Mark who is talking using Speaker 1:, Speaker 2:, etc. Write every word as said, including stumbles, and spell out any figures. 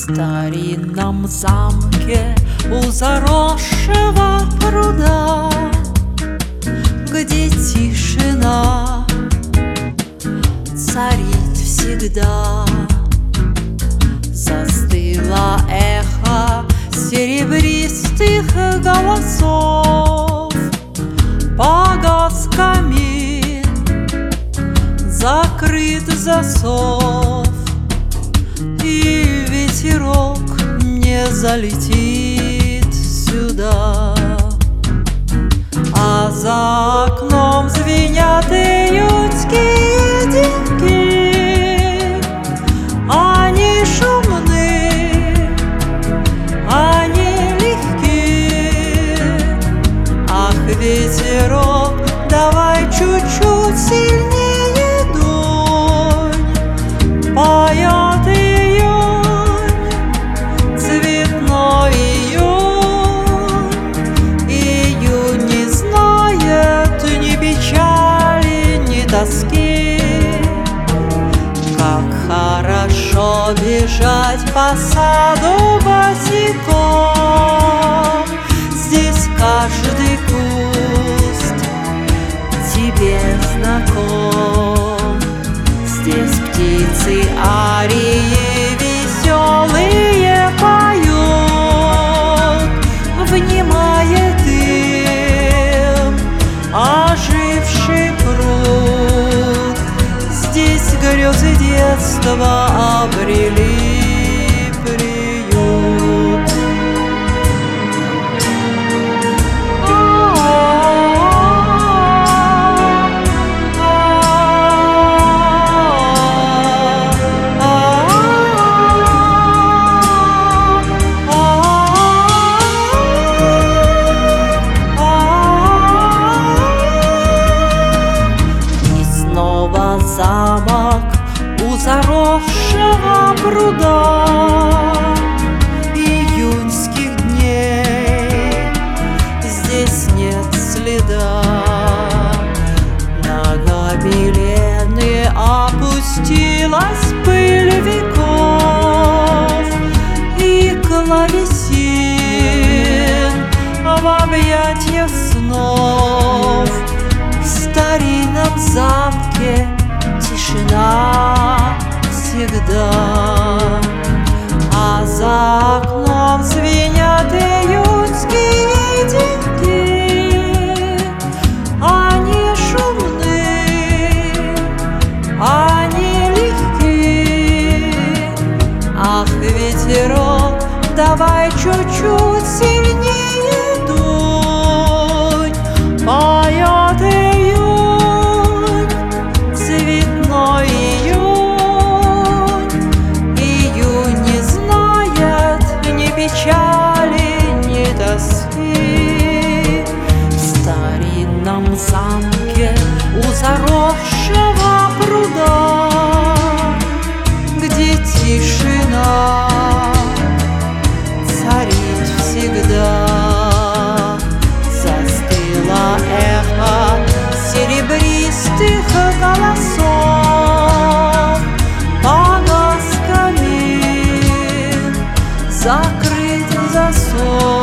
Speaker 1: старинном замке у заросшего пруда, где тишина царит всегда, застыло эхо серебристых голосов. Погас камин, закрыт засов, и ветерок не залетит сюда. А за окном звенят июньские деньги. Они шумны, они легки. Ах, ветерок, давай чуть-чуть сильнее дунь. Поет июнь, цветной июнь. Июнь не знает ни печали, ни тоски. Как хорошо бежать по саду босиком. Здесь каждый куст тебе знаком. Здесь птицы арии веселые поют, внимая им оживший пруд. Здесь грезы детства обрели приют. Замок у заросшего пруда июньских дней. Здесь нет следа. На гобелены опустилась пыль веков, и клавесин в объятьях снов. В старинном замке тишина всегда, а за окном звенят июньские деньги. Они шумны, они легки. Ах, ветерок, давай чуть-чуть сильнее дунь. Поет июнь, цветной июнь. Июнь не знает ни печали, ни тоски. В старинном замке у заросшего пруда, где тишина царит всегда, застыло эхо серебристых голосов. Погас камин, закрыт засов.